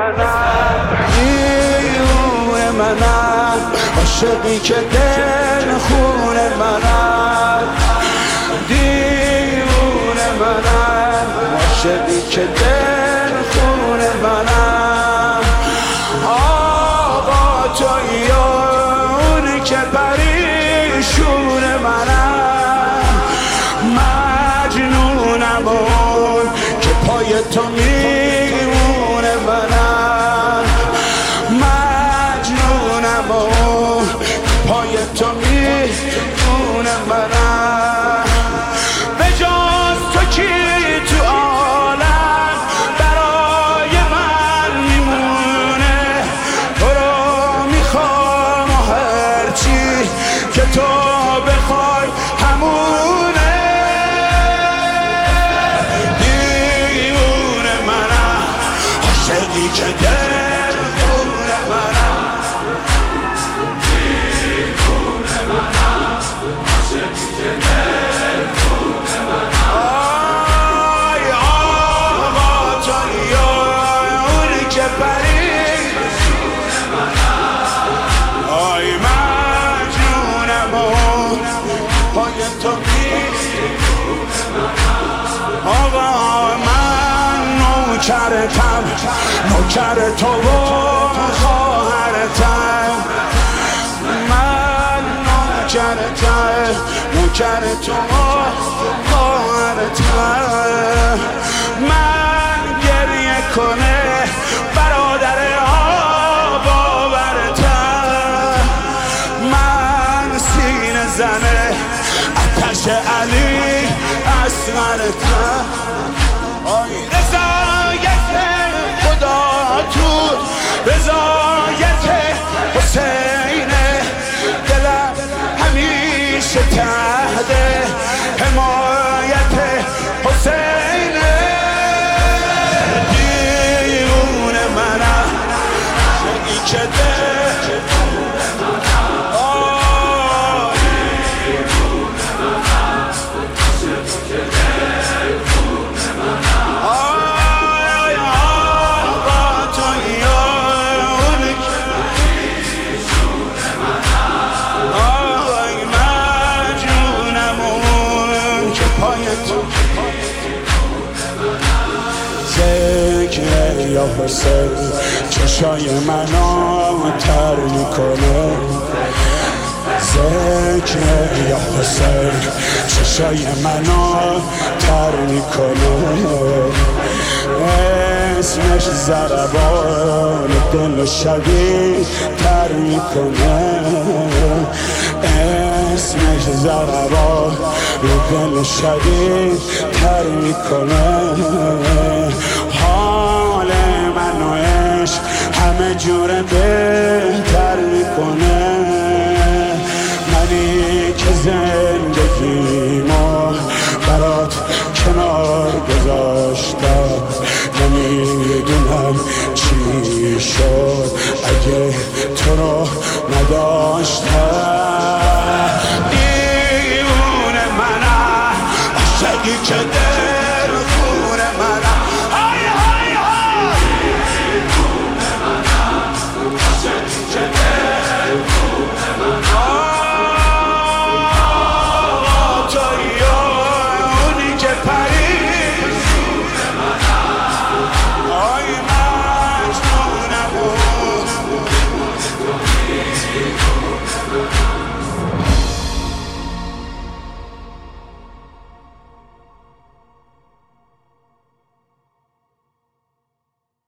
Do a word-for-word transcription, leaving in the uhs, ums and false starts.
منم، دیوونه منم، عاشقی که دل خون منم، دیوونه منم، عاشقی که دل خون منم. آقا تویی اونی که پریشون منم، مجنونم اون که پای تو میمونه منم، مجنونم اون که پای تو میمونه منم. به جز تو کی تو عالم برای من میمونه، تو رو میخوام و هرچی که تو بخوای همونه. دیوونه منم، عاشقی که دل خون منم، دیوونه منم، عاشقی که دل خون منم. آی آقا تویی اونی که پریشون منم، آی مجنونم اون پای تو میمونه منم. آقا من نوکرتم، نوکر تو و خواهرتم، من نوکرتم، نوکر تو و خواهرتم. من گریه کنه برادر آب آورتم، من سینه زنه آتش علی اصغرتم. آی رضایت خدا تو رضایت حسین، دلم همیشه تحت حمایت حسین. دیوونه منم، عاشقی که دل ذکر یا حسین چشای منو تر میکنه، ذکر یا حسین چشای منو تر میکنه. اسمش ضربان دل و شبیه تر میکنه، اسمش ضربان دل و شبیه تر میکنه. حال من و عشق همه جور بهتر میکنه. منی که زندگیمو برات کنار گذاشتم، نمیدونم چی شد اگه تو رو نداشتم.